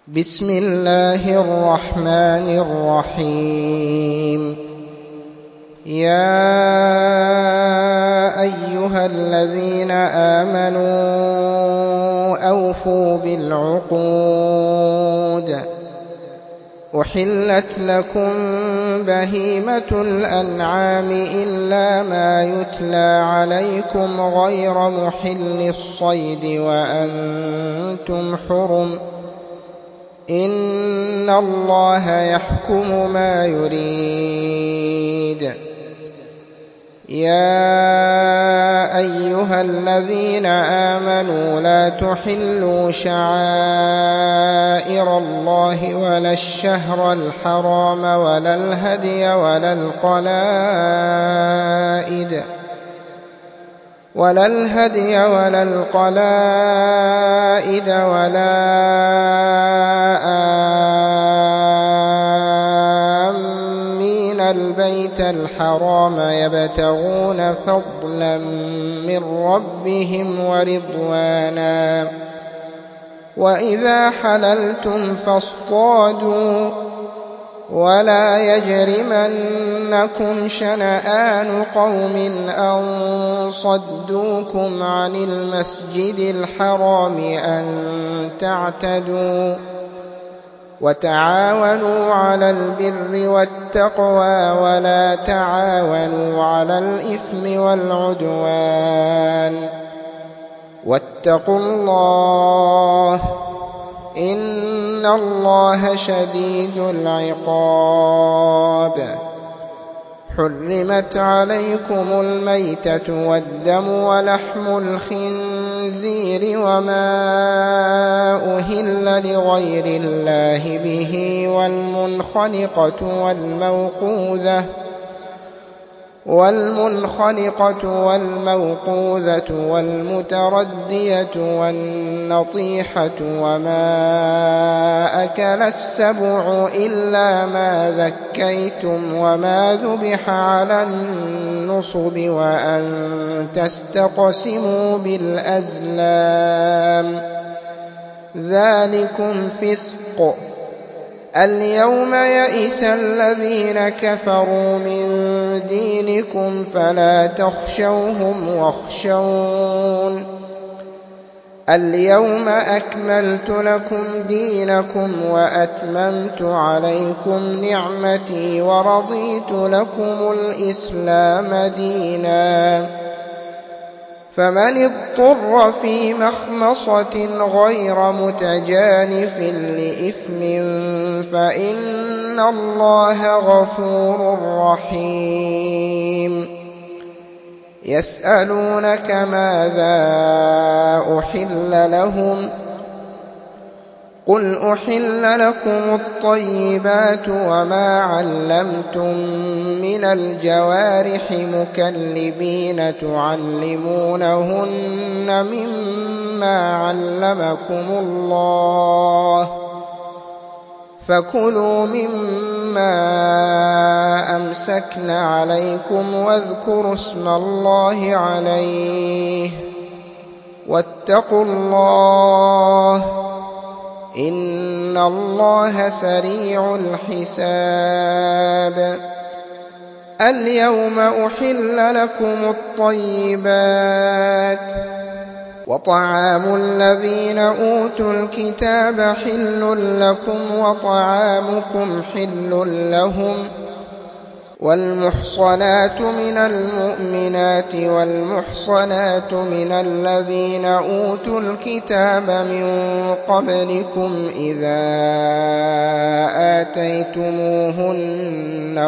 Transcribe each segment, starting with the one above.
بسم الله الرحمن الرحيم. يا أيها الذين آمنوا أوفوا بالعقود. أحلت لكم بهيمة الأنعام إلا ما يتلى عليكم غير محل الصيد وأنتم حرم. إن الله يحكم ما يريد. يا أيها الذين آمنوا لا تحلوا شعائر الله ولا الشهر الحرام ولا الهدي ولا القلائد ولا آمين البيت الحرام يبتغون فضلا من ربهم ورضوانا. وإذا حللتم فاصطادوا ولا يجرمنكم شنآن قوم أن صدوكم عن المسجد الحرام أن تعتدوا. وتعاونوا على البر والتقوى ولا تعاونوا على الإثم والعدوان. واتقوا الله إن الله شديد العقاب. حرمت عليكم الميتة والدم ولحم الخنزير وما أهل لغير الله به والمنخنقة والموقوذة والمتردية والنطيحة وما أكل السبع إلا ما ذكيتم وما ذبح على النصب وأن تستقسموا بالأزلام ذلكم فسق. اليوم يئس الذين كفروا من دينكم فلا تخشوهم واخشون. اليوم أكملت لكم دينكم وأتممت عليكم نعمتي ورضيت لكم الإسلام دينا. فمن اضطر في مخمصة غير متجانف لإثم فإن الله غفور رحيم. يسألونك ماذا أحل لهم قل أحل لكم الطيبات وما علمتم من الجوارح مكلبين تعلمونهن مما علمكم الله فكلوا مما أمسكن عليكم واذكروا اسم الله عليه واتقوا الله إن الله سريع الحساب. اليوم أحل لكم الطيبات وطعام الذين أوتوا الكتاب حل لكم وطعامكم حل لهم. والمحصنات من المؤمنات والمحصنات من الذين أوتوا الكتاب من قبلكم إذا آتيتموهن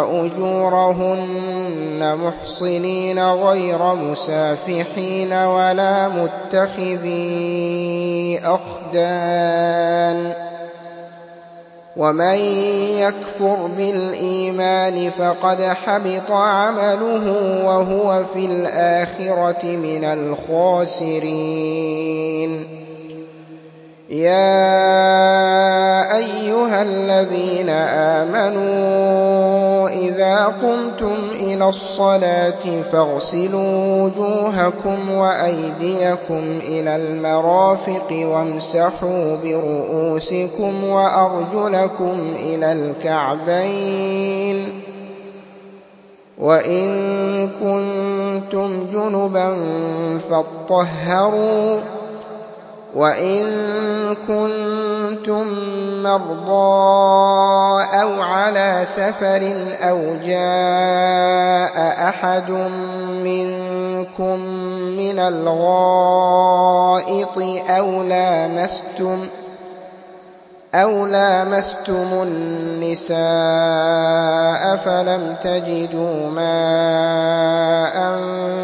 أجورهن محصنين غير مسافحين ولا متخذي أخدان. ومن يكفر بالإيمان فقد حبط عمله وهو في الآخرة من الخاسرين. يا أيها الذين آمنوا إذا قمتم إلى إلى الصلاة فاغسلوا وجوهكم وأيديكم إلى المرافق وامسحوا برؤوسكم وأرجلكم إلى الكعبين وإن كنتم جنبا فاطهروا وإن كنتم مرضى أو على سفر أو جاء أحد منكم من الغائط أو لامستم النساء فلم تجدوا ماء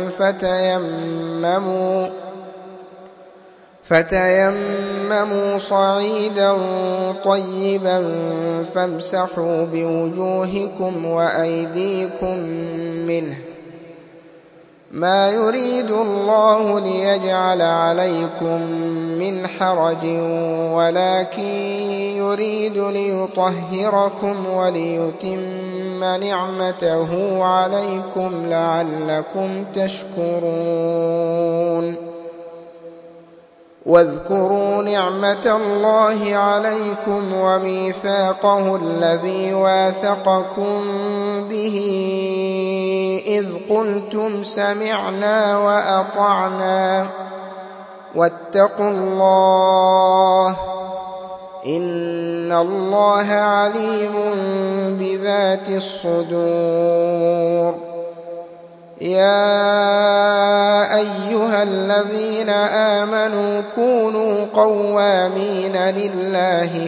فتيمموا صعيدا طيبا فامسحوا بوجوهكم وأيديكم منه ما يريد الله ليجعل عليكم من حرج ولكن يريد ليطهركم وليتم نعمته عليكم لعلكم تشكرون واذكروا نعمة الله عليكم وميثاقه الذي واثقكم به إذ قلتم سمعنا وأطعنا واتقوا الله إن الله عليم بذات الصدور يا أيها الذين آمنوا كونوا قوامين لله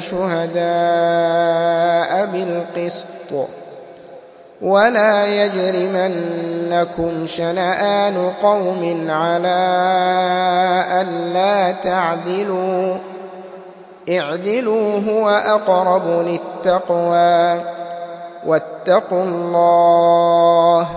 شهداء بالقسط ولا يجرمنكم شنآن قوم على ألا تعدلوا اعدلوا هو أقرب للتقوى واتقوا الله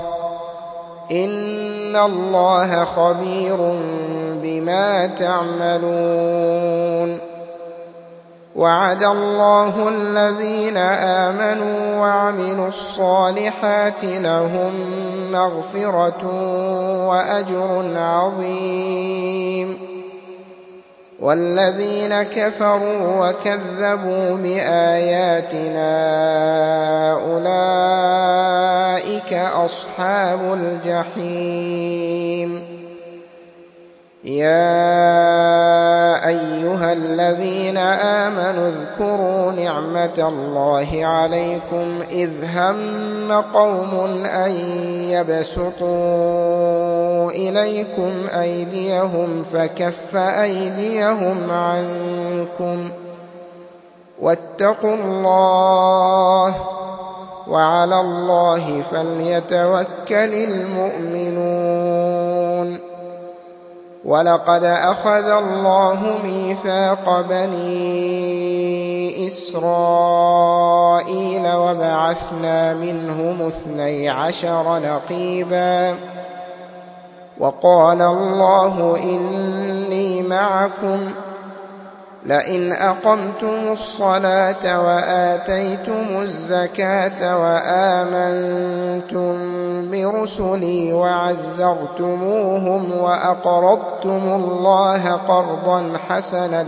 إن الله خبير بما تعملون وعد الله الذين آمنوا وعملوا الصالحات لهم مغفرة وأجر عظيم والذين كفروا وكذبوا بآياتنا أولئك أصحاب الجحيم يا أيها الذين آمنوا اذكروا نعمة الله عليكم إذ هم قوم أن يبسطوا إليكم أيديهم فكف أيديهم عنكم واتقوا الله وعلى الله فليتوكل المؤمنون ولقد أخذ الله ميثاق بني إسرائيل وبعثنا منهم 12 نقيبا وقال الله إني معكم لئن أقمتم الصلاة وآتيتم الزكاة وآمنتم برسلي وعزرتموهم وأقرضتم الله قرضا حسنا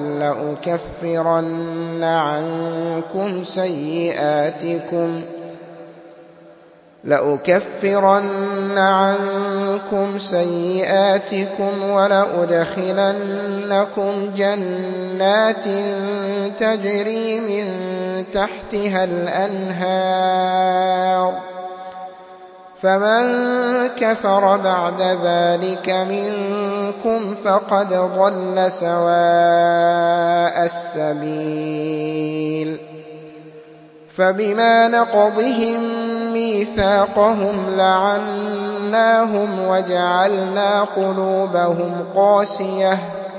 لأكفرن عنكم سيئاتكم ولأدخلنكم جنات تجري من تحتها الأنهار فمن كفر بعد ذلك منكم فقد ضل سواء السبيل فبما نقضهم ميثاقهم لعناهم وجعلنا قلوبهم قاسية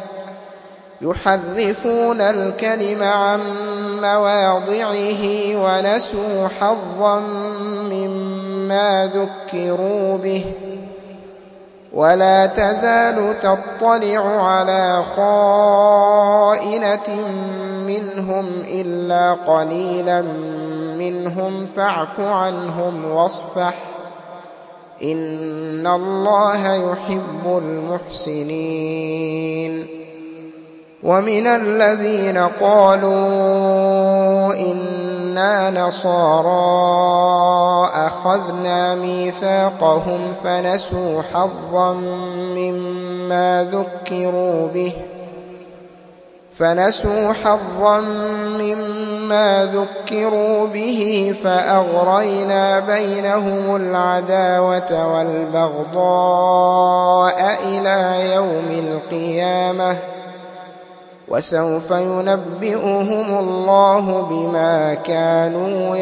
يحرفون الكلم عن مواضعه ونسوا حظا مما ذكروا به ولا تزال تطلع على خائنة منهم إلا قليلا منهم فاعف عنهم واصفح إن الله يحب المحسنين. ومن الذين قالوا إنا نصارى أخذنا ميثاقهم فنسوا حظا مما ذكروا به فأغرينا بينهم العداوة والبغضاء إلى يوم القيامة وسوف ينبئهم الله بما كانوا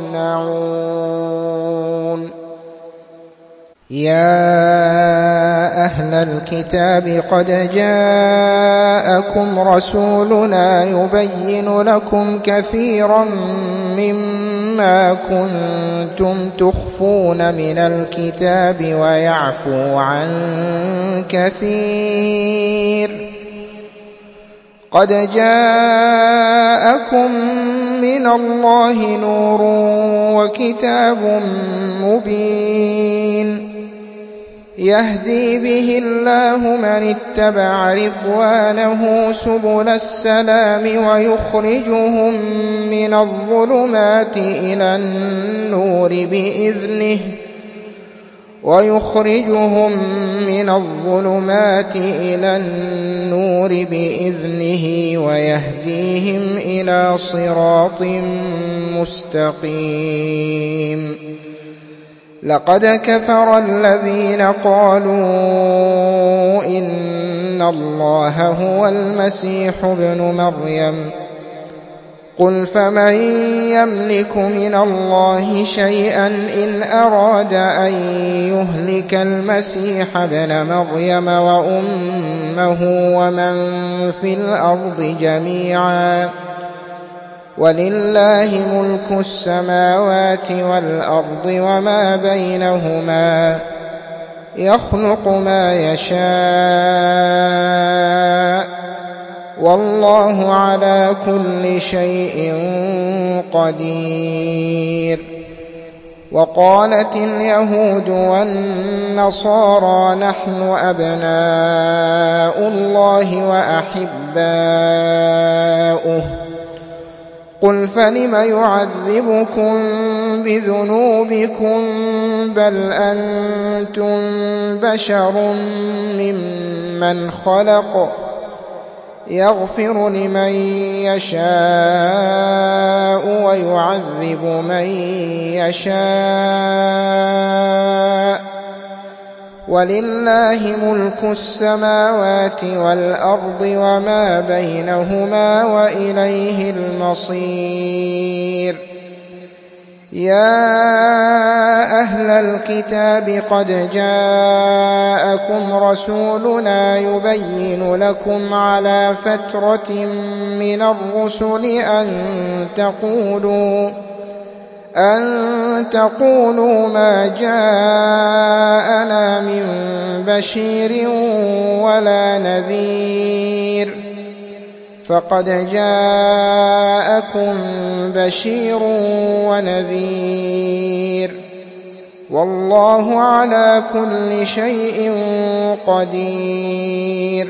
يصنعون. يا أهل الكتاب قد جاءكم رسولنا يبين لكم كثيرا مما كنتم تخفون من الكتاب ويعفو عن كثير. قد جاءكم من الله نور وكتاب مبين يهدي به الله من اتبع رضوانه سبل السلام ويخرجهم من الظلمات إلى النور بإذنه ويهديهم إلى صراط مستقيم. لقد كفر الذين قالوا إن الله هو المسيح ابن مريم قل فمن يملك من الله شيئا إن أراد أن يهلك المسيح ابن مريم وأمه ومن في الأرض جميعا ولله ملك السماوات والأرض وما بينهما يخلق ما يشاء والله على كل شيء قدير. وقالت اليهود والنصارى نحن أبناء الله وأحباؤه قل فلم يعذبكم بذنوبكم بل أنتم بشر ممن خلق يغفر لمن يشاء ويعذب من يشاء ولله ملك السماوات والأرض وما بينهما وإليه المصير. يا أهل الكتاب قد جاءكم رسولنا يبين لكم على فترة من الرسل أن تقولوا ما جاءنا من بشير ولا نذير فقد جاءكم بشير ونذير والله على كل شيء قدير.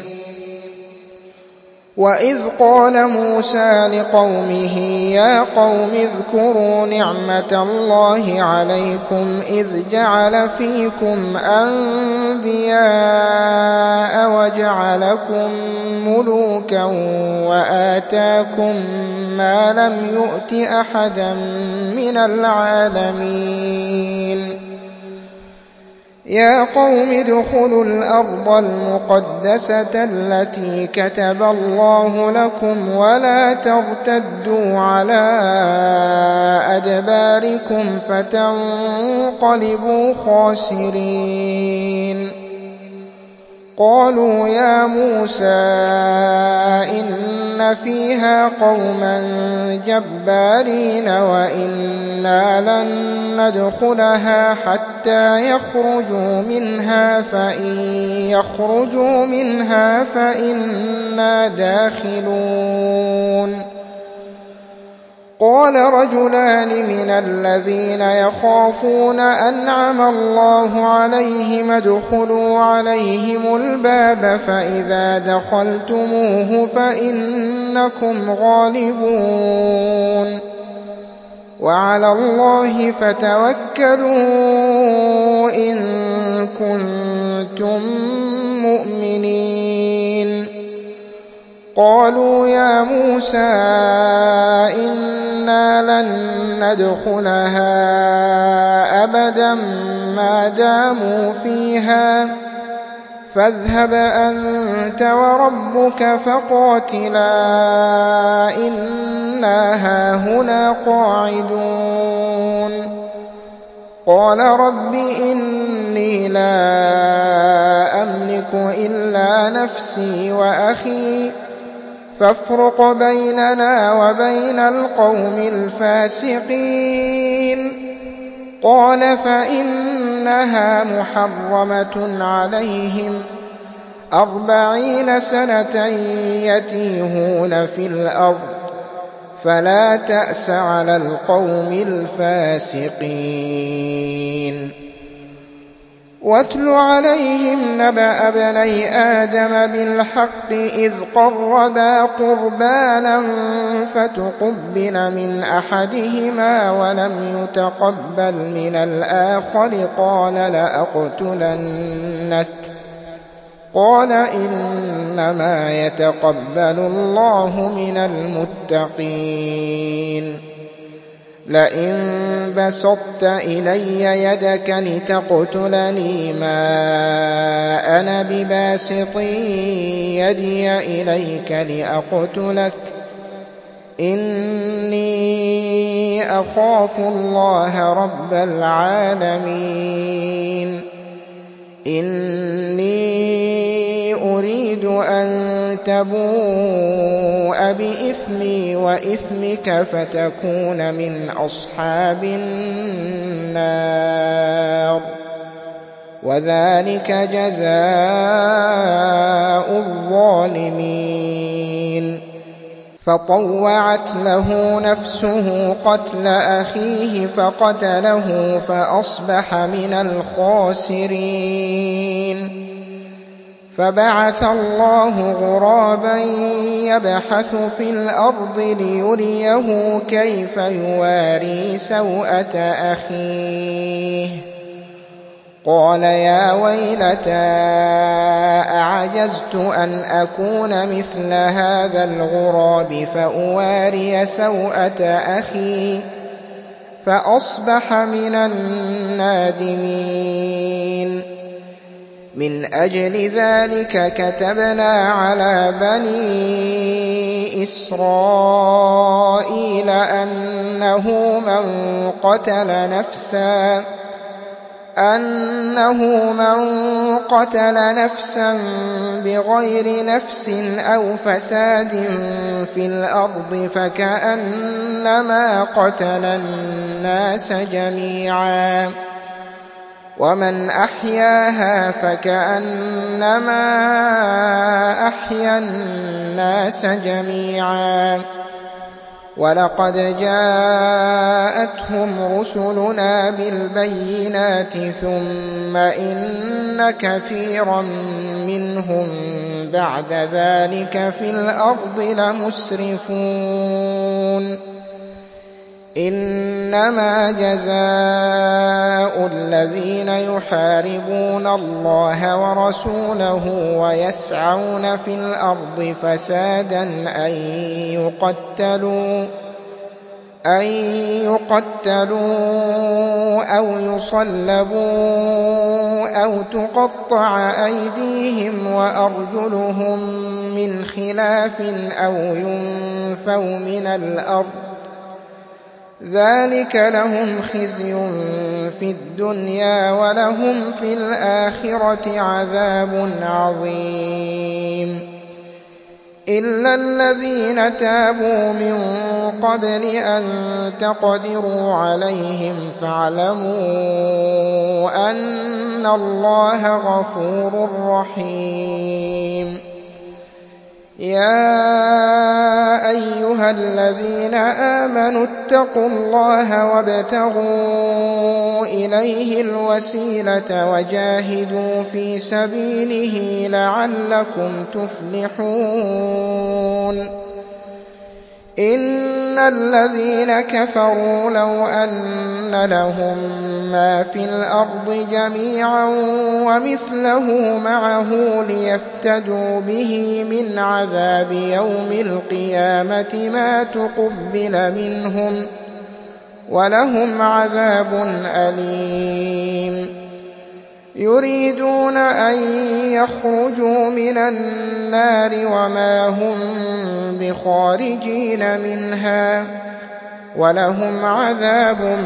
وإذ قال موسى لقومه يا قوم اذكروا نعمة الله عليكم إذ جعل فيكم أنبياء وجعلكم ملوكا وآتاكم ما لم يؤت أحدا من العالمين. يا قوم ادخلوا الأرض المقدسة التي كتب الله لكم ولا ترتدوا على أدباركم فتنقلبوا خاسرين. قالوا يا موسى إن فيها قوما جبارين وإنا لن ندخلها حتى يخرجوا منها فإنا داخلون. قال قال رجلان من الذين يخافون أنعم الله عليهم ادخلوا عليهم الباب فإذا دخلتموه فإنكم غالبون وعلى الله فتوكلوا إن كنتم مؤمنين قالوا يا موسى إنا لن ندخلها أبدا ما داموا فيها فاذهب أنت وربك فقاتلا إنا هاهنا قاعدون قال رب إني لا أملك إلا نفسي وأخي فافرق بيننا وبين القوم الفاسقين قال فإنها محرمة عليهم 40 سنة يتيهون في الأرض فلا تأس على القوم الفاسقين واتل عليهم نبأ ابني آدم بالحق إذ قربا قربانا فتقبل من أحدهما ولم يتقبل من الآخر قال لأقتلنك قال إنما يتقبل الله من المتقين لئن بسطت إلي يدك لتقتلني ما أنا بباسط يدي إليك لأقتلك إني أخاف الله رب العالمين إني أريد أن تبوء بإثمي وإثمك فتكون من أصحاب النار وذلك جزاء الظالمين فطوعت له نفسه قتل أخيه فقتله فأصبح من الخاسرين فبعث الله غرابا يبحث في الأرض ليريه كيف يواري سوءة أخيه قال يا ويلتى أعجزت أن أكون مثل هذا الغراب فأواري سوءة أخي فأصبح من النادمين من أجل ذلك كتبنا على بني إسرائيل أنه من قتل نفسا بغير نفس أو فساد في الأرض فكأنما قتل الناس جميعا ومن أحياها فكأنما أحيا الناس جميعا ولقد جاءتهم رسلنا بالبينات ثم إن كثيرا منهم بعد ذلك في الأرض لمسرفون إنما جزاء الذين يحاربون الله ورسوله ويسعون في الأرض فسادا أن يقتلوا أو يصلبوا أو تقطع أيديهم وأرجلهم من خلاف أو ينفوا من الأرض ذلك لهم خزي في الدنيا ولهم في الآخرة عذاب عظيم إلا الذين تابوا من قبل أن تقدروا عليهم فاعلموا أن الله غفور رحيم يا أيها الذين آمنوا اتقوا الله وابتغوا إليه الوسيلة وجاهدوا في سبيله لعلكم تفلحون إن الذين كفروا لو أن لهم ما في الأرض جميعا ومثله معه ليفتدوا به من عذاب يوم القيامة ما تقبل منهم ولهم عذاب أليم يريدون أن يخرجوا من النار وما هم بخارجين منها ولهم عذاب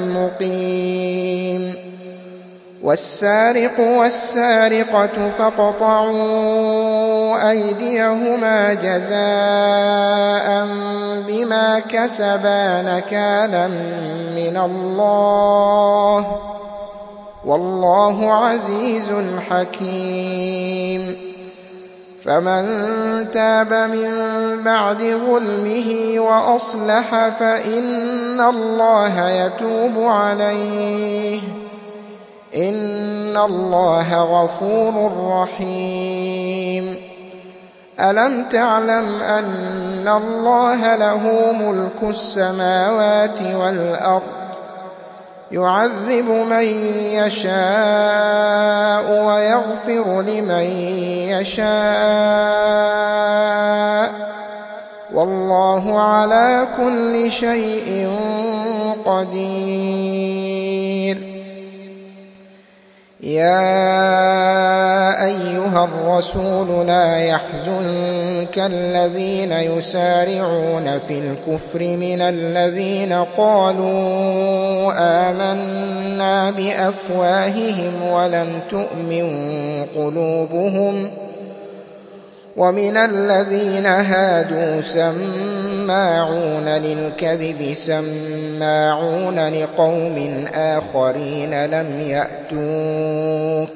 مقيم والسارق والسارقة فاقطعوا أيديهما جزاء بما كسبا نكالا من الله والله عزيز حكيم فمن تاب من بعد ظلمه وأصلح فإن الله يتوب عليه إن الله غفور رحيم ألم تعلم أن الله له ملك السماوات والأرض يعذب من يشاء ويغفر لمن يشاء والله على كل شيء قدير يا أيها الرسول لا يحزنك الذين يسارعون في الكفر من الذين قالوا آمنا بأفواههم ولم تؤمن قلوبهم ومن الذين هادوا سماعون للكذب سماعون لقوم آخرين لم يأتوك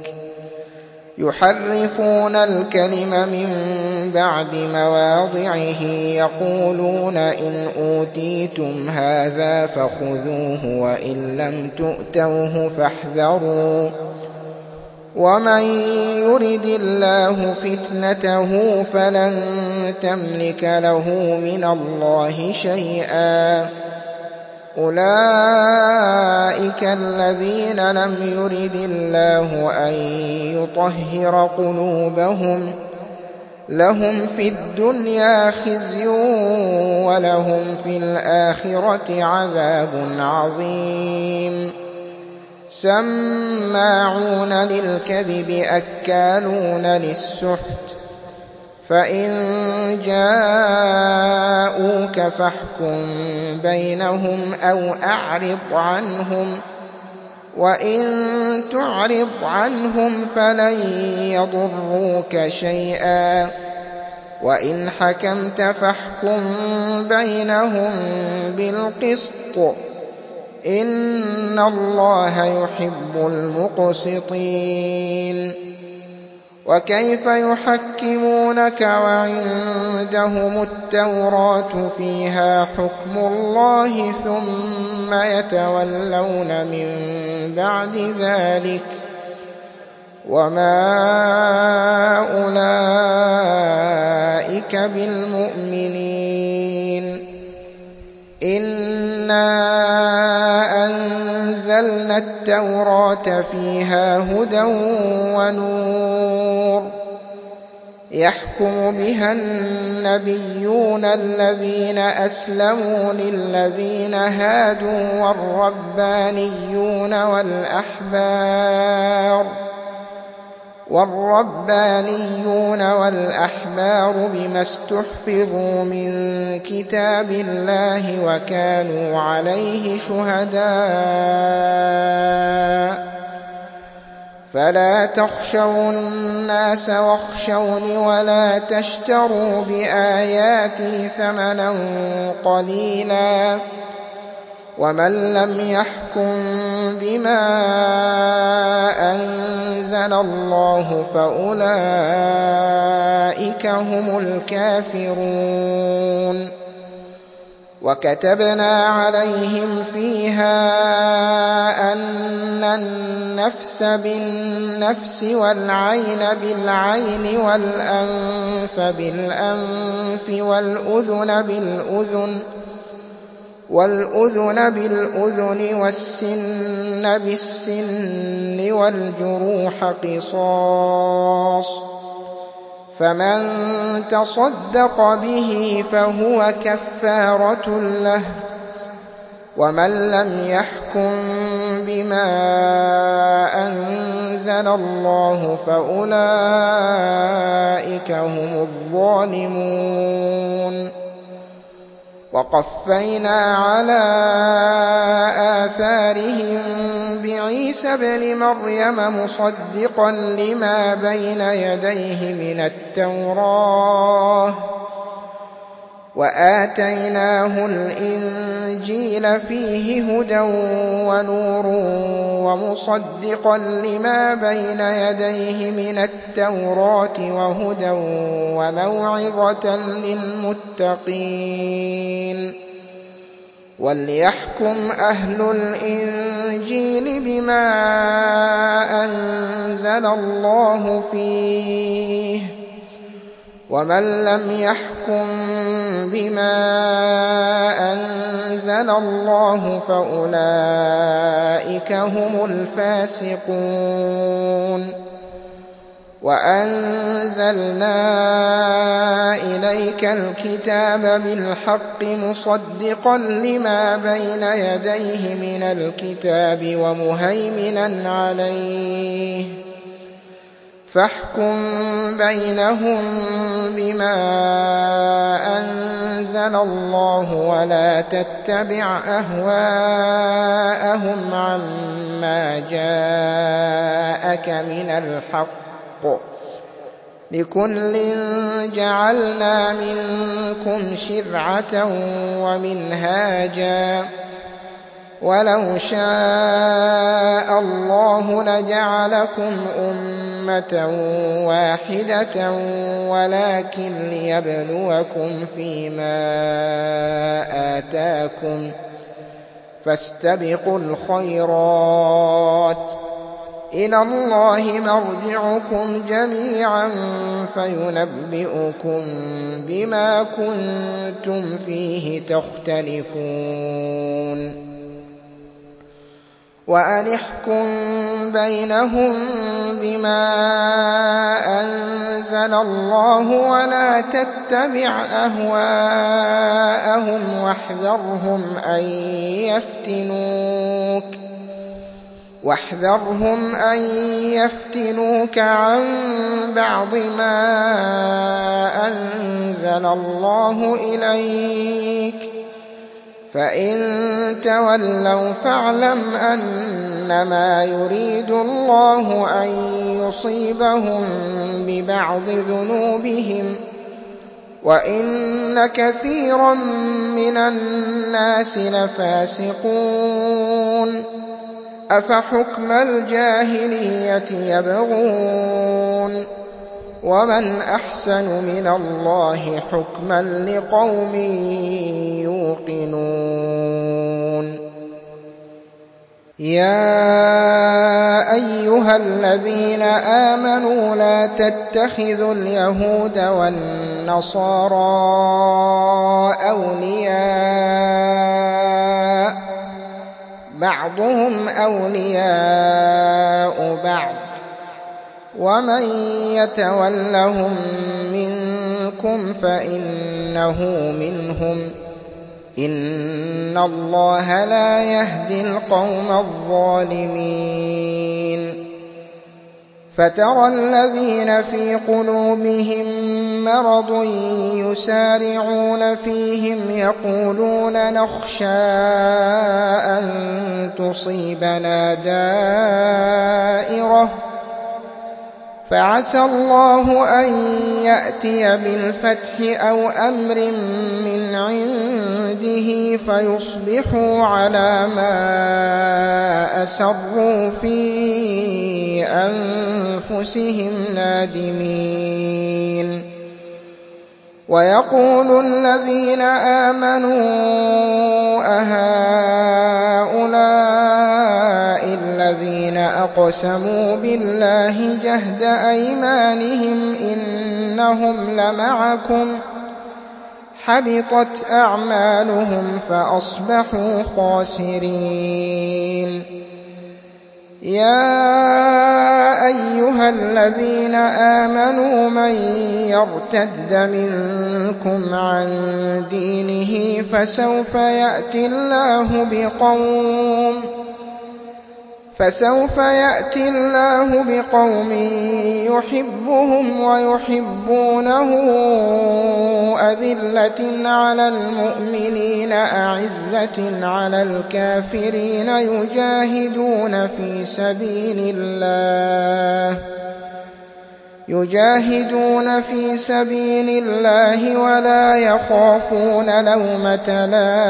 يحرفون الكلم من بعد مواضعه يقولون إن أوتيتم هذا فخذوه وإن لم تؤتوه فاحذروا ومن يرد الله فتنته فلن تملك له من الله شيئا أولئك الذين لم يرد الله أن يطهر قلوبهم لهم في الدنيا خزي ولهم في الآخرة عذاب عظيم سماعون للكذب أكالون للسحت فإن جاءوك فاحكم بينهم أو أعرض عنهم وإن تعرض عنهم فلن يضروك شيئا وإن حكمت فاحكم بينهم بالقسط إن الله يحب المقسطين وكيف يحكمونك وعندهم التوراة فيها حكم الله ثم يتولون من بعد ذلك وما أولئك بالمؤمنين إنا أنزلنا التوراة فيها هدى ونور يحكم بها النبيون الذين أسلموا للذين هادوا والربانيون والأحبار بما استحفظوا من كتاب الله وكانوا عليه شهداء فلا تخشوا الناس واخشوني ولا تشتروا بآياتي ثمنا قليلا ومن لم يحكم بما أنزل الله فأولئك هم الكافرون. وكتبنا عليهم فيها أن النفس بالنفس والعين بالعين والأنف بالأنف والأذن بالأذن والسن بالسن والجروح قصاص، فمن تصدق به فهو كفارة له. ومن لم يحكم بما أنزل الله فأولئك هم الظالمون. وقفينا على آثارهم بعيسى ابن مريم مصدقا لما بين يديه من التوراة، وآتيناه الإنجيل فيه هدى ونور ومصدقا لما بين يديه من التوراة وهدى وموعظة للمتقين. وليحكم أهل الإنجيل بما أنزل الله فيه، ومن لم يحكم بما أنزل الله فأولئك هم الفاسقون. وأنزلنا إليك الكتاب بالحق مصدقا لما بين يديه من الكتاب ومهيمنا عليه، فاحكم بينهم بما أنزل الله ولا تتبع أهواءهم عما جاءك من الحق، لكل جعلنا منكم شرعة ومنهاجا، ولو شاء الله لجعلكم أمة واحدة ولكن ليبلوكم فيما آتاكم، فاستبقوا الخيرات، إلى الله مرجعكم جميعا فينبئكم بما كنتم فيه تختلفون. وأن احكم بينهم بما أنزل الله ولا تتبع أهواءهم واحذرهم أن يفتنوك عن بعض ما أنزل الله إليك، فإن تولوا فاعلم أنما يريد الله أن يصيبهم ببعض ذنوبهم، وإن كثيرا من الناس لفاسقون. أفحكم الجاهلية يبغون، ومن أحسن من الله حكما لقوم يوقنون. يا أيها الذين آمنوا لا تتخذوا اليهود والنصارى أولياء، بعضهم أولياء بعض، ومن يتولهم منكم فإنه منهم، إن الله لا يهدي القوم الظالمين. فترى الذين في قلوبهم مرض يسارعون فيهم يقولون نخشى أن تصيبنا فعسى الله أن يأتي بالفتح أو أمر من عنده فيصبحوا على ما أسروا في أنفسهم نادمين. ويقول الذين آمنوا أهؤلاء الذين أقسموا بالله جهد أيمانهم إنهم لمعكم حبطت أعمالهم فأصبحوا خاسرين. يا أيها الذين آمنوا من يرتد منكم عن دينه فسوف يأتي الله بقوم يحبهم ويحبونه أذلة على المؤمنين أعزة على الكافرين يجاهدون في سبيل الله ولا يخافون لومة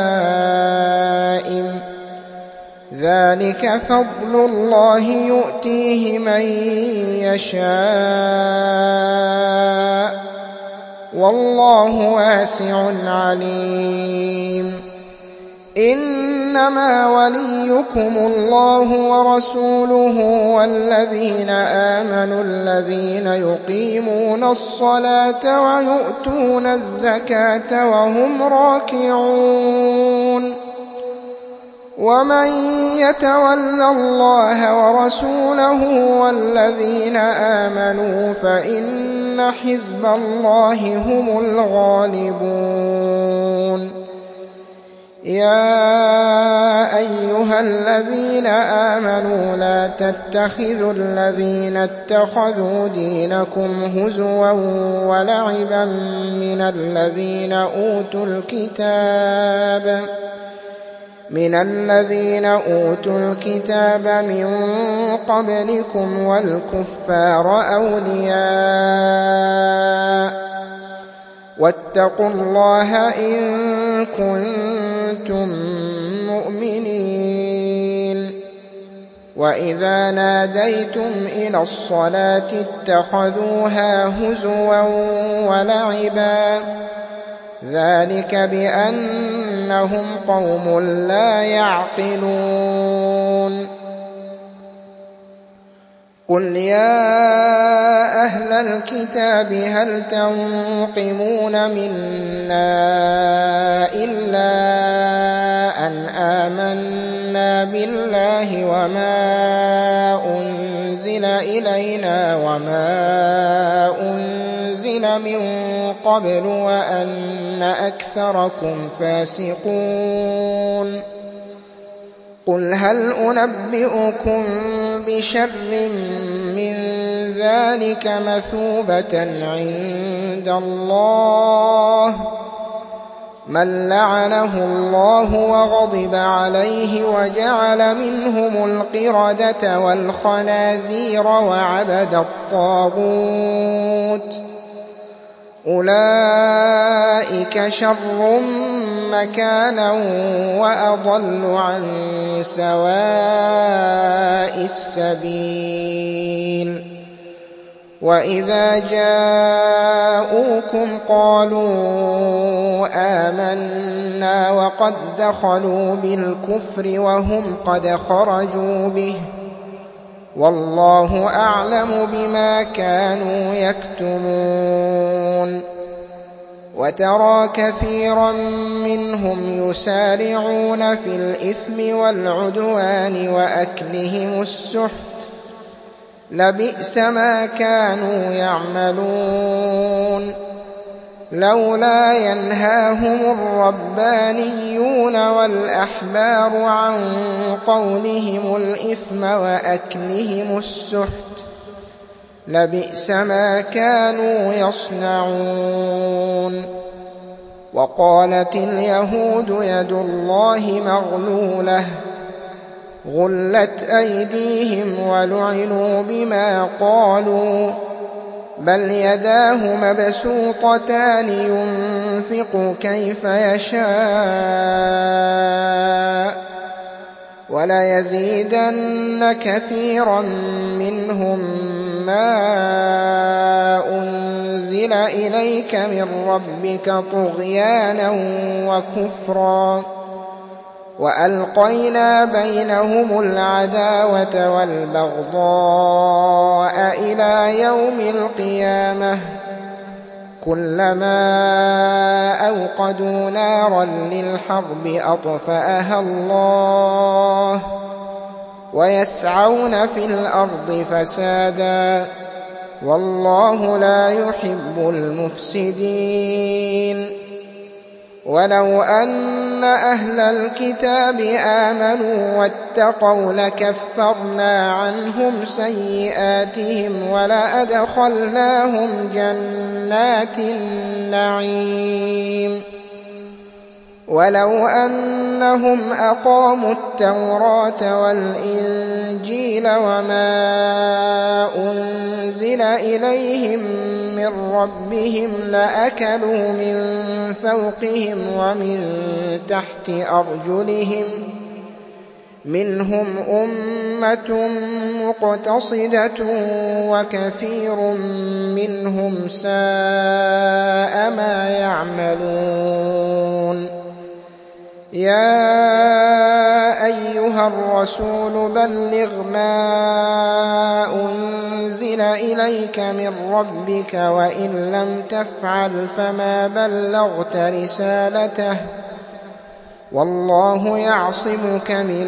لائم ذلك فضل الله يؤتيه من يشاء والله واسع عليم. إنما وليكم الله ورسوله والذين آمنوا الذين يقيمون الصلاة ويؤتون الزكاة وهم راكعون. ومن يتول الله ورسوله والذين آمنوا فإن حزب الله هم الغالبون. يا أيها الذين آمنوا لا تتخذوا الذين اتخذوا دينكم هزوا ولعبا من الذين أوتوا الكتاب من قبلكم والكفار أولياء واتقوا الله إن كنتم مؤمنين. وإذا ناديتم إلى الصلاة اتخذوها هزوا ولعبا ذلك بأنهم قوم لا يعقلون. قل يا أهل الكتاب هل تنقمون منا إلا أن آمنا بالله وما أنزل إلينا وما أنزل من قبل وأن أكثركم فاسقون. قل هل أنبئكم بشر من ذلك مثوبة عند الله من لعنه الله وغضب عليه وجعل منهم القردة والخنازير وعبد الطاغوت أولئك شر مكانا وأضل عن سواء السبيل. وإذا جاءوكم قالوا آمنا وقد دخلوا بالكفر وهم قد خرجوا به والله أعلم بما كانوا يكتمون. وترى كثيرا منهم يسارعون في الإثم والعدوان وأكلهم السحت لبئس ما كانوا يعملون. لولا ينهاهم الربانيون والأحبار عن قولهم الإثم وأكلهم السحت لبئس ما كانوا يصنعون. وقالت اليهود يد الله مغلولة غلت أيديهم ولعنوا بما قالوا بل يداه مبسوطتان ينفق كيف يشاء وليزيدن كثيرا منهم ما أنزل إليك من ربك طغيانا وكفرا وألقينا بينهم العداوة والبغضاء إلى يوم القيامة كلما أوقدوا نارا للحرب أطفأها الله ويسعون في الأرض فسادا والله لا يحب المفسدين ولو أن أهل الكتاب آمنوا واتقوا لكفرنا عنهم سيئاتهم ولأدخلناهم جنات النعيم ولو أنهم أقاموا التوراة والإنجيل وما أنزل إليهم من ربهم لأكلوا من فوقهم ومن تحت أرجلهم منهم أمة مقتصدة وكثير منهم ساء ما يعملون يا أيها الرسول بلغ ما أنزل إليك من ربك وإن لم تفعل فما بلغت رسالته والله يعصمك من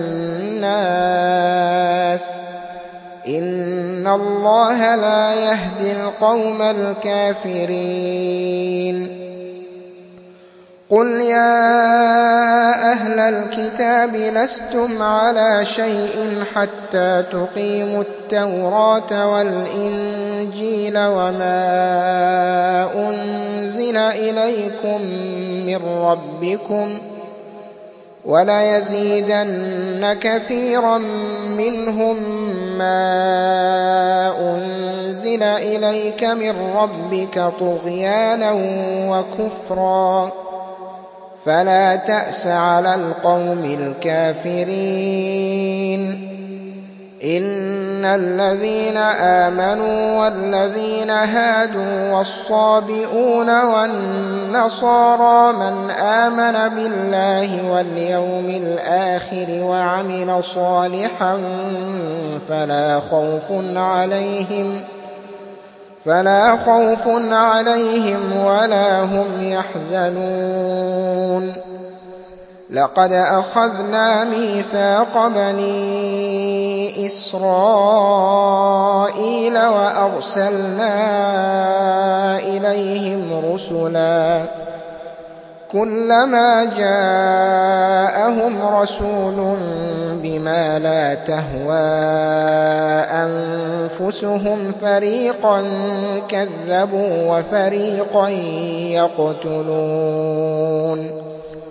الناس إن الله لا يهدي القوم الكافرين قل يا أهل الكتاب لستم على شيء حتى تقيموا التوراة والإنجيل وما أنزل إليكم من ربكم وليزيدن كثيرا منهم ما أنزل إليك من ربك طغيانا وكفرا فلا تأس على القوم الكافرين إن الذين آمنوا والذين هادوا والصابئون والنصارى من آمن بالله واليوم الآخر وعمل صالحا فلا خوف عليهم ولا هم يحزنون لقد أخذنا ميثاق بني إسرائيل وأرسلنا إليهم رسلا كلما جاءهم رسول بما لا تهوى أنفسهم فريقا كذبوا وفريقا يقتلون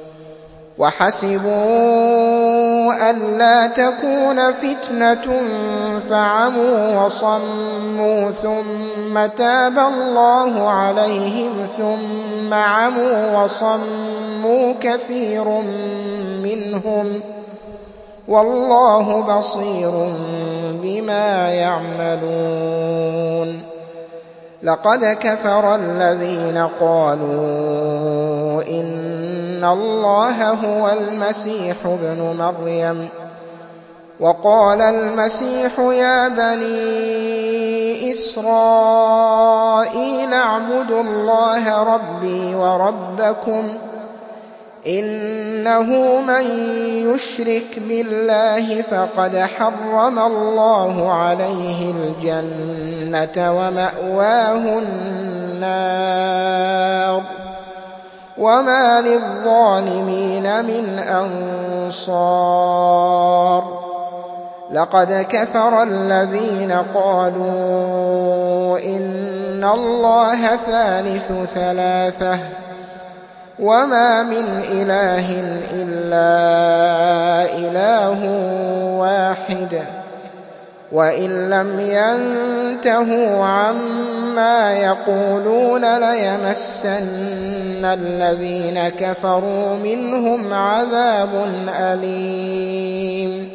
وحسبوا ألا تكون فتنة فعموا وصموا ثم تاب الله عليهم ثم عموا وصموا كثير منهم والله بصير بما يعملون لقد كفر الذين قالوا إن الله هو المسيح ابن مريم وقال المسيح يا بني إسرائيل اعبدوا الله ربي وربكم إنه من يشرك بالله فقد حرم الله عليه الجنة ومأواه النار وما للظالمين من أنصار لقد كفر الذين قالوا إن الله ثالث ثلاثة وما من إله إلا إله واحد وإن لم ينتهوا عما يقولون ليمسن الذين كفروا منهم عذاب أليم.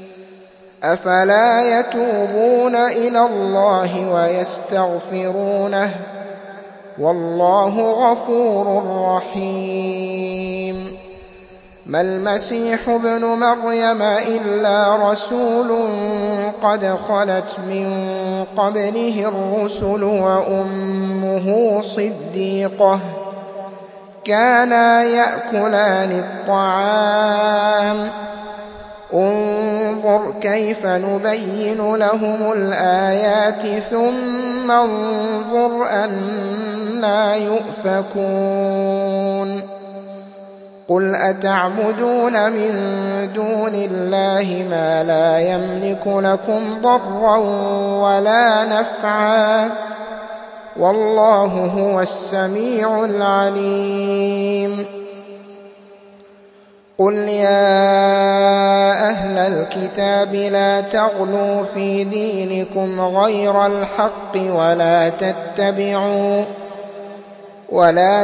أفلا يتوبون إلى الله ويستغفرونه والله غفور رحيم. ما المسيح ابن مريم إلا رسول قد خلت من قبله الرسل وأمه صديقة كانا يأكلان الطعام انظر كيف نبين لهم الآيات ثم انظر أنى يؤفكون. قل أتعبدون من دون الله ما لا يملك لكم ضرا ولا نفعا والله هو السميع العليم. قل يا أهل الكتاب لا تغلوا في دينكم غير الحق ولا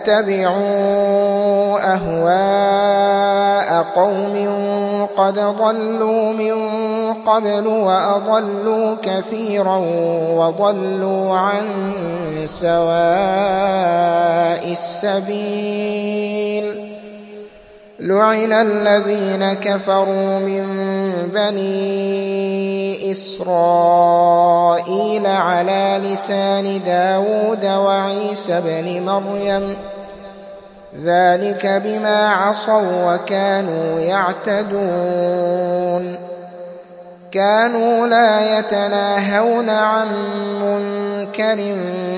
تتبعوا أهواء قوم قد ضلوا من قبل وأضلوا كثيرا وضلوا عن سواء السبيل. لعن الذين كفروا من بني إسرائيل على لسان داود وعيسى بن مريم ذلك بما عصوا وكانوا يعتدون. كانوا لا يتناهون عن منكر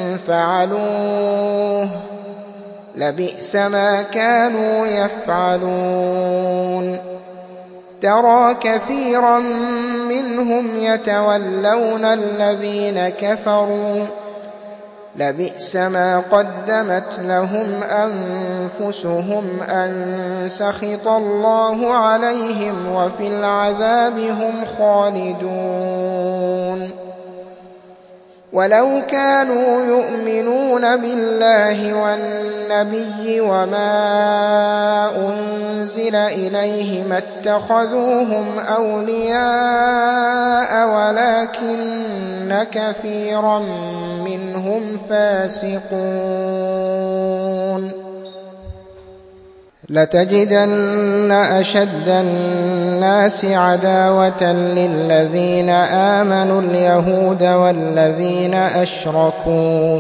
فعلوه لبئس ما كانوا يفعلون. ترى كثيرا منهم يتولون الذين كفروا لبئس ما قدمت لهم أنفسهم أن سخط الله عليهم وفي العذاب هم خالدون. ولو كانوا يؤمنون بالله والنبي وما أنزل إليه ما اتخذوهم أولياء ولكن كثيرا منهم فاسقون. لتجدن أشد الناس عداوة للذين آمنوا اليهود والذين أشركوا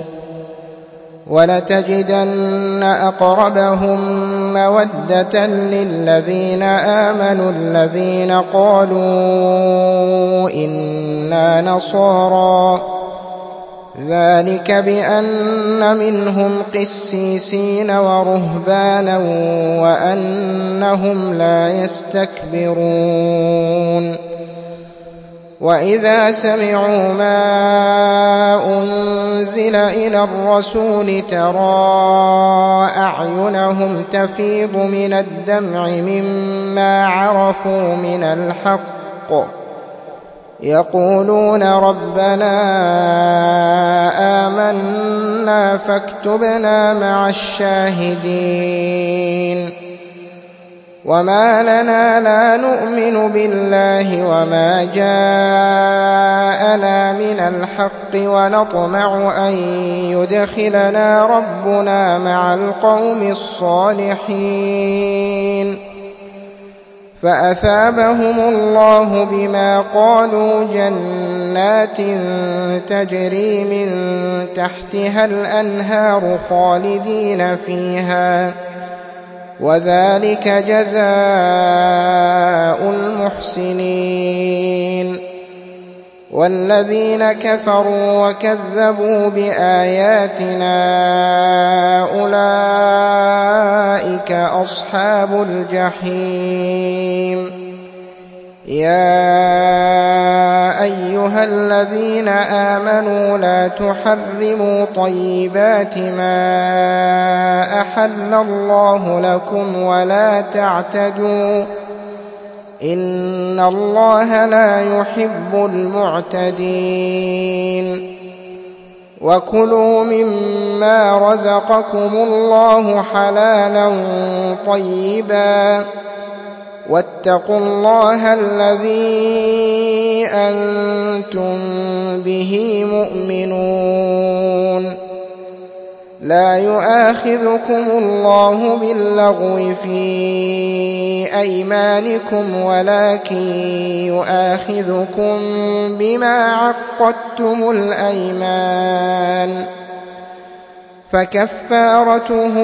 ولتجدن أقربهم مودة للذين آمنوا الذين قالوا إنا نصارى ذلك بأن منهم قسيسين ورهبانا وأنهم لا يستكبرون. وإذا سمعوا ما أنزل إلى الرسول ترى أعينهم تفيض من الدمع مما عرفوا من الحق يقولون ربنا آمنا فاكتبنا مع الشاهدين. وما لنا لا نؤمن بالله وما جاءنا من الحق ونطمع أن يدخلنا ربنا مع القوم الصالحين. فأثابهم الله بما قالوا جنات تجري من تحتها الأنهار خالدين فيها وذلك جزاء المحسنين. والذين كفروا وكذبوا بآياتنا أولئك أصحاب الجحيم. يا أيها الذين آمنوا لا تحرموا طيبات ما أحل الله لكم ولا تعتدوا إن الله لا يحب المعتدين وكلوا مما رزقكم الله حلالا طيبا واتقوا الله الذي أنتم به مؤمنون لا يؤاخذكم الله باللغو في أيمانكم ولكن يؤاخذكم بما عقدتم الأيمان فكفارته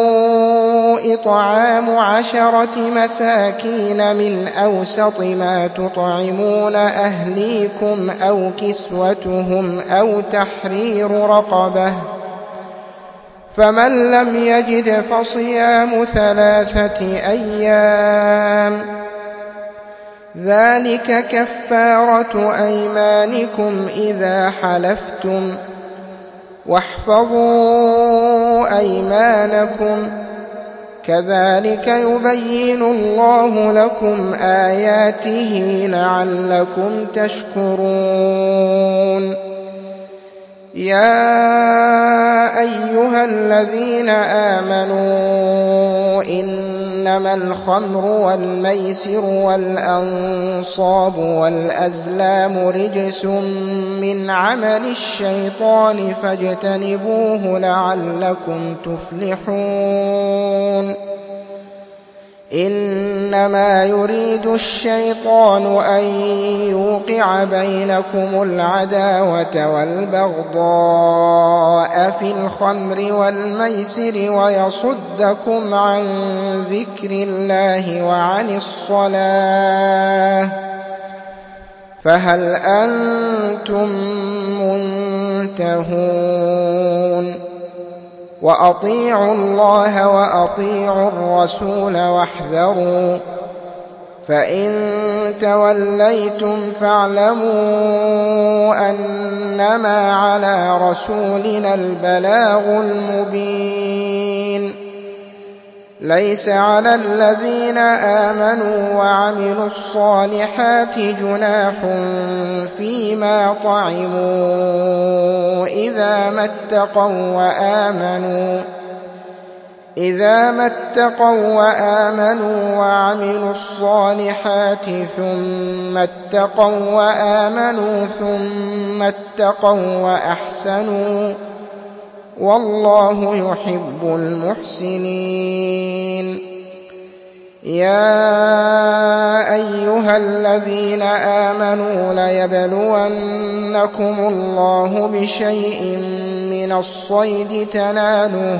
إطعام 10 مساكين من أوسط ما تطعمون أهليكم أو كسوتهم أو تحرير رقبة فمن لم يجد فصيام 3 أيام ذلك كفارة أيمانكم إذا حلفتم واحفظوا أيمانكم كذلك يبين الله لكم آياته لعلكم تشكرون يا أيها الذين آمنوا إنما الخمر والميسر والأنصاب والأزلام رجس من عمل الشيطان فاجتنبوه لعلكم تفلحون إنما يريد الشيطان أن يوقع بينكم العداوة والبغضاء في الخمر والميسر ويصدكم عن ذكر الله وعن الصلاة فهل أنتم منتهون وأطيعوا الله وأطيعوا الرسول واحذروا فإن توليتم فاعلموا أنما على رسولنا البلاغ المبين ليس على الذين آمنوا وعملوا الصالحات جناح فيما طعموا إذا ما اتقوا وآمنوا وعملوا الصالحات ثم اتقوا وآمنوا ثم اتقوا وأحسنوا والله يحب المحسنين يا أيها الذين آمنوا ليبلونكم الله بشيء من الصيد تناله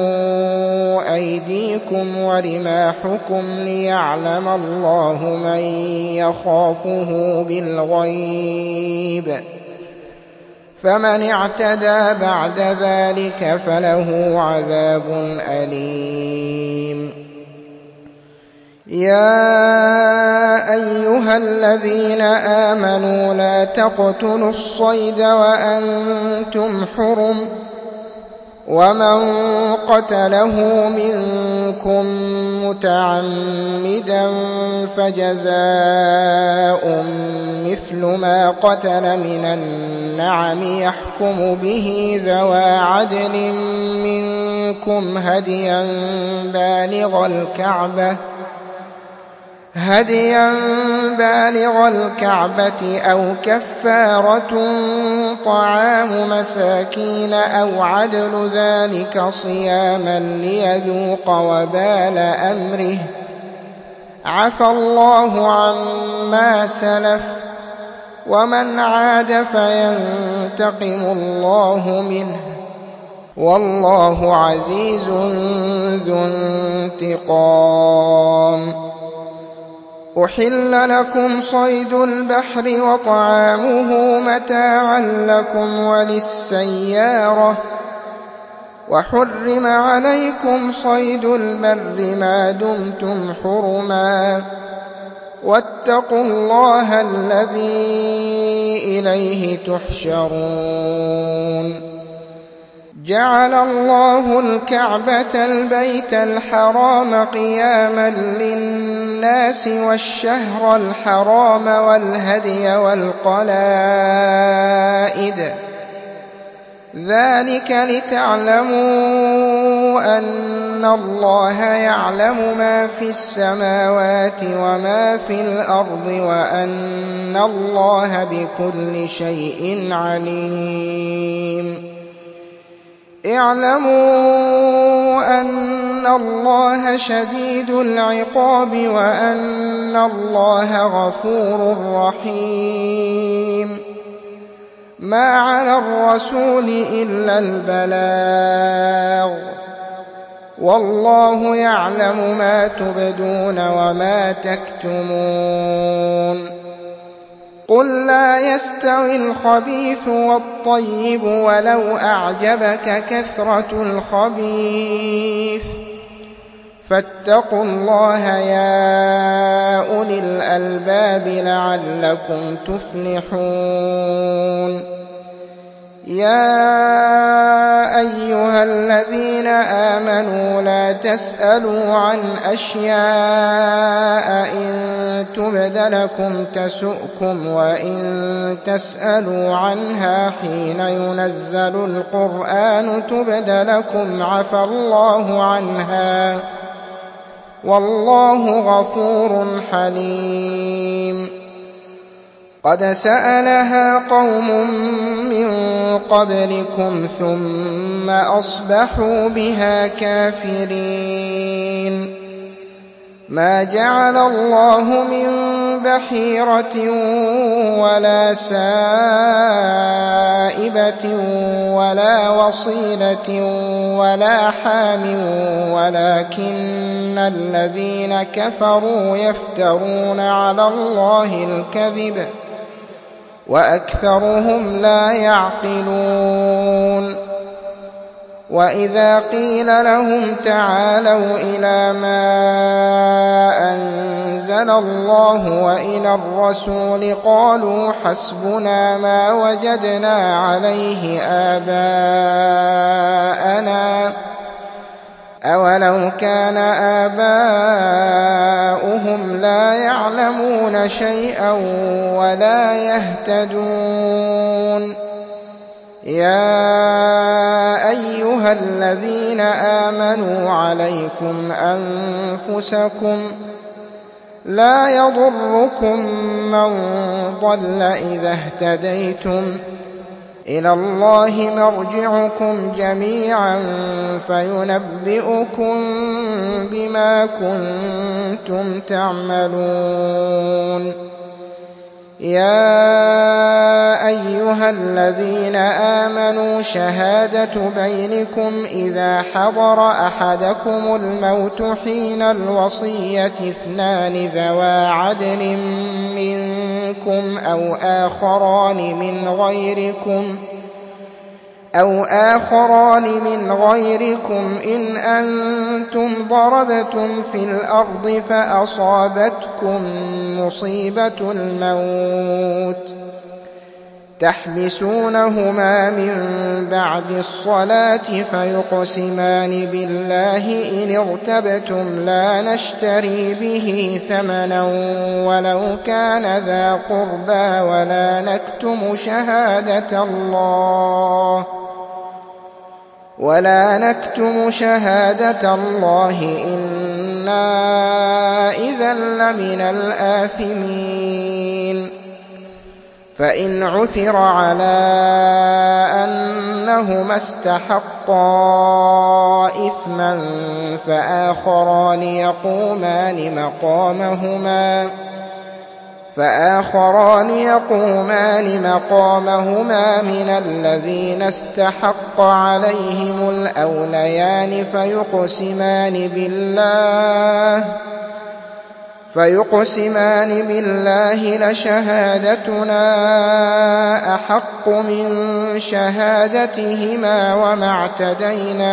أيديكم ورماحكم ليعلم الله من يخافه بالغيب فمن اعتدى بعد ذلك فله عذاب أليم يا أيها الذين آمنوا لا تقتلوا الصيد وأنتم حرم ومن قتله منكم متعمدا فجزاء مثل ما قتل من النعم يحكم به ذوى عدل منكم هديا بالغ الكعبة أو كفارة طعام مساكين أو عدل ذلك صياما ليذوق وبال أمره عفى الله عما سلف ومن عاد فينتقم الله منه والله عزيز ذو انتقام أحل لكم صيد البحر وطعامه متاعا لكم وللسيارة وحرم عليكم صيد البر ما دمتم حرما واتقوا الله الذي إليه تحشرون جعل الله الكعبة البيت الحرام قياما للناس والشهر الحرام والهدي والقلائد ذلك لتعلموا أن الله يعلم ما في السماوات وما في الأرض وأن الله بكل شيء عليم اعلموا أن الله شديد العقاب وأن الله غفور رحيم ما على الرسول إلا البلاغ والله يعلم ما تبدون وما تكتمون قل لا يستوي الخبيث والطيب ولو أعجبك كثرة الخبيث فاتقوا الله يا أولي الألباب لعلكم تفلحون يا أيها الذين آمنوا لا تسألوا عن أشياء إن تبد لكم تسؤكم وإن تسألوا عنها حين ينزل القرآن تبد لكم عفى الله عنها والله غفور حليم قد سألها قوم من قبلكم ثم أصبحوا بها كافرين ما جعل الله من بحيرة ولا سائبة ولا وصيلة ولا حام ولكن الذين كفروا يفترون على الله الكذب وأكثرهم لا يعقلون وإذا قيل لهم تعالوا إلى ما أنزل الله وإلى الرسول قالوا حسبنا ما وجدنا عليه آباءنا أولو كان آباؤهم لا يعلمون شيئا ولا يهتدون يا أيها الذين آمنوا عليكم أنفسكم لا يضركم من ضل إذا اهتديتم إلى الله مرجعكم جميعا فينبئكم بما كنتم تعملون يا أيها الذين آمنوا شهادة بينكم إذا حضر أحدكم الموت حين الوصية اثنان ذوا عدل منكم أو آخران من غيركم إن أنتم ضربتم في الأرض فأصابتكم مصيبة الموت تحبسونهما من بعد الصلاة فيقسمان بالله إن ارتبتم لا نشتري به ثمنا ولو كان ذا قربى ولا نكتم شهادة الله إنا إذا لمن الآثمين فإن عثر على أنهما استحقا إثما فآخران يقومان مقامهما من الذين استحق عليهم الأوليان فيقسمان بالله لشهادتنا أحق من شهادتهما وما اعتدينا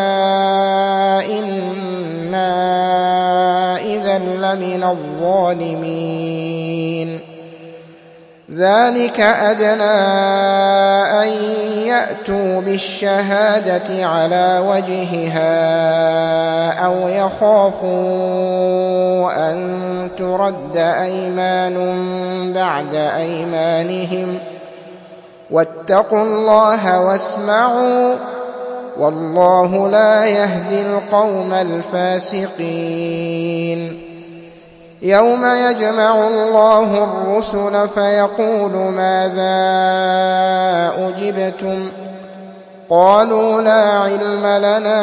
إنا إذا لمن الظالمين ذلك أدنى أن يأتوا بالشهادة على وجهها أو يخافوا أن ترد أيمان بعد أيمانهم واتقوا الله واسمعوا والله لا يهدي القوم الفاسقين يوم يجمع الله الرسل فيقول ماذا أجبتم قالوا لا علم لنا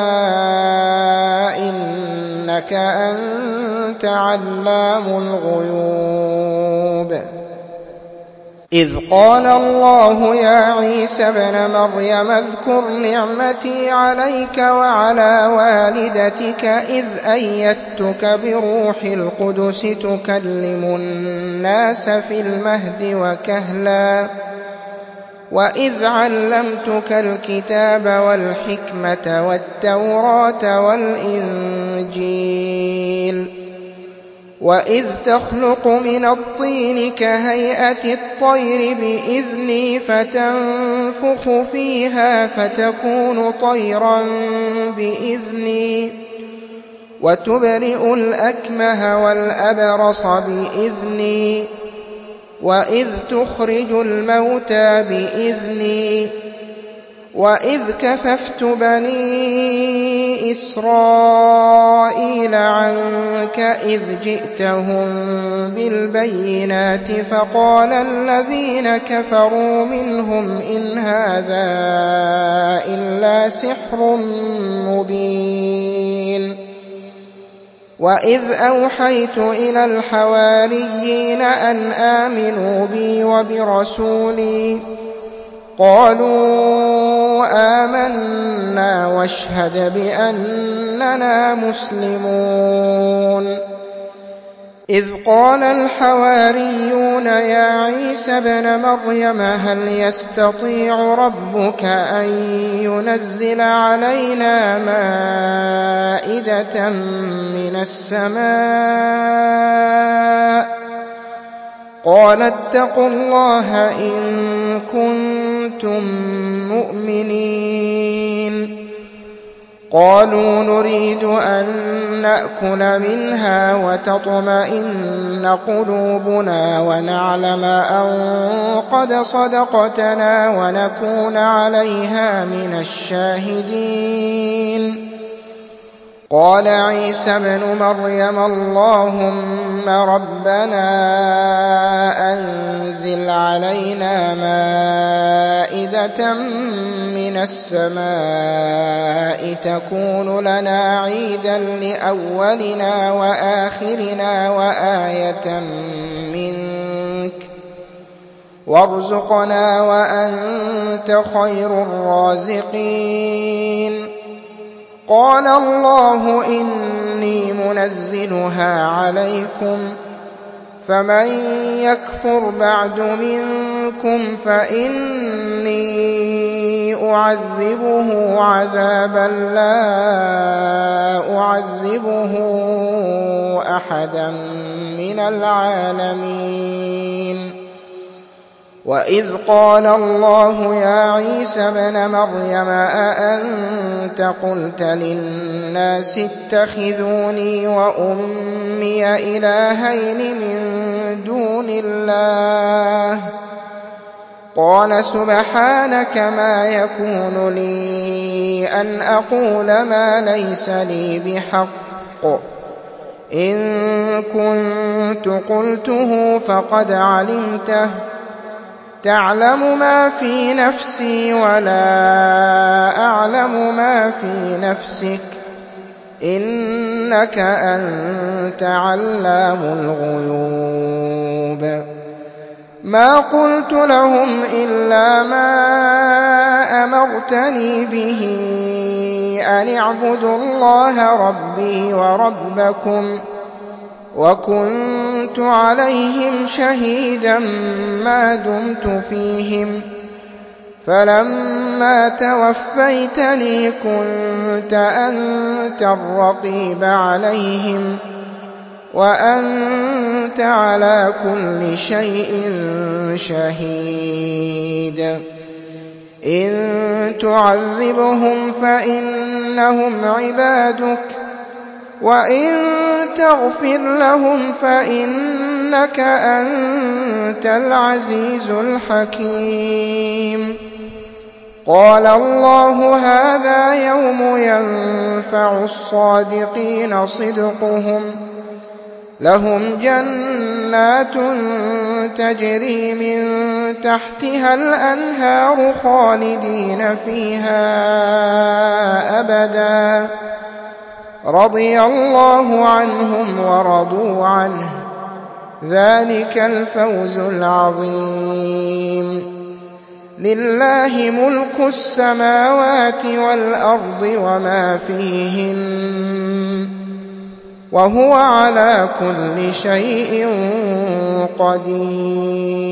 إنك أنت علام الغيوب إذ قال الله يا عيسى ابن مريم اذكر نعمتي عليك وعلى والدتك إذ أيدتك بروح القدس تكلم الناس في المهد وكهلا وإذ علمتك الكتاب والحكمة والتوراة والإنجيل وإذ تخلق من الطين كهيئة الطير بإذني فتنفخ فيها فتكون طيرا بإذني وتبرئ الأكمه والأبرص بإذني وإذ تخرج الموتى بإذني وإذ كففت بني إسرائيل عنك إذ جئتهم بالبينات فقال الذين كفروا منهم إن هذا إلا سحر مبين وإذ أوحيت إلى الحواريين أن آمنوا بي وبرسولي قالوا آمنا واشهد بأننا مسلمون إذ قال الحواريون يا عيسى ابن مريم هل يستطيع ربك أن ينزل علينا مائدة من السماء قال اتقوا الله إن كنتم مؤمنين قالوا نريد أن نأكل منها وتطمئن قلوبنا ونعلم أن قد صدقتنا ونكون عليها من الشاهدين قال عيسى ابن مريم اللهم ربنا أنزل علينا مائدة من السماء تكون لنا عيدا لأولنا وآخرنا وآية منك وارزقنا وأنت خير الرازقين قال الله إني منزلها عليكم فمن يكفر بعد منكم فإني أعذبه عذابا لا أعذبه أحدا من العالمين وإذ قال الله يا عيسى ابن مريم أأنت قلت للناس اتخذوني وأمي إلهين من دون الله قال سبحانك ما يكون لي أن أقول ما ليس لي بحق إن كنت قلته فقد علمته تعلم ما في نفسي ولا أعلم ما في نفسك إنك أنت علام الغيوب ما قلت لهم إلا ما أمرتني به أن اعبدوا الله ربي وربكم وكنت عليهم شهيدا ما دمت فيهم فلما توفيتني كنت أنت الرقيب عليهم وأنت وأنت على كل شيء شهيد إن تعذبهم فإنهم عبادك وإن تغفر لهم فإنك أنت العزيز الحكيم قال الله هذا يوم ينفع الصادقين صدقهم لهم جنات تجري من تحتها الأنهار خالدين فيها أبدا رضي الله عنهم ورضوا عنه ذلك الفوز العظيم لله ملك السماوات والأرض وما فيهن وهو على كل شيء قدير